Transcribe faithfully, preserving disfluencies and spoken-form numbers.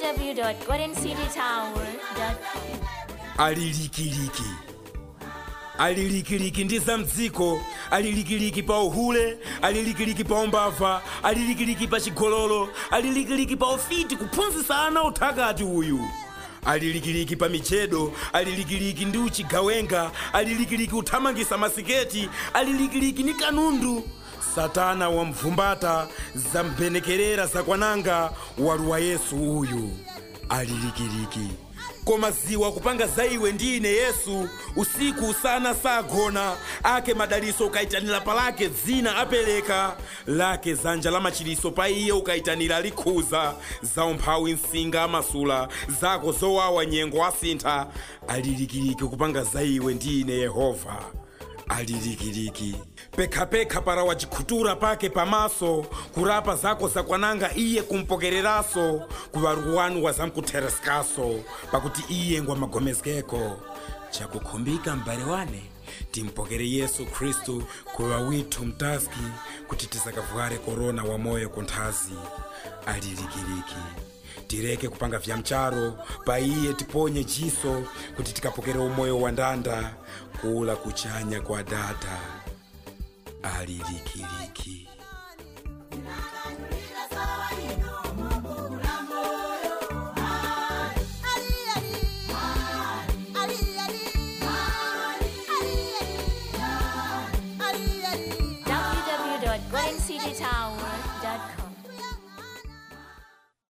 w dot golden city tower dot com. Alilikiliki alilikiliki ndi za mdziko, alilikiliki pa uhule, alilikiliki pa umbava, alilikiliki pa chigololo, alilikiliki pa ufiti kuphunzitsa ana uthakati uyu, alilikiliki pa michedo, alilikiliki ndi uchigawenga, alilikiliki uthamangisa masiketi, alilikiliki ni kanundu. Satana wamvumbata za mbenekerera za kwananga waluwa Yesu uyu alilikiliki. Koma ziwa kupanga zaiwe ndine Yesu, usiku usana sagona, ake madaliso ukaitanira palake zina apeleka, lake zanja la machiliso pa iye ukaitanira likhuza, za umphawi nsinga amasula, zako zowawa nyengo asintha, alilikiliki kupanga zaiwe ndine Yehova alilikiliki. Pekha pekha para wachikhutura pake pamaso, kurapa zako za kwananga iye kumpokereraso, kuwaruwanu wazamkuthereskaso, pakuti iye ngwa magomezgeko. Chakukhumbika mbale wane, timpokere Yesu Kristu kuwa witu mtaski, kuti tisakavware korona wa moyo kunthazi alilikiliki. Tireke kupanga vya mcharo, pa iye tiponye jiso, kuti tikapokere umoyo wa ndanda, kula kuchanya kwa data alilikiliki.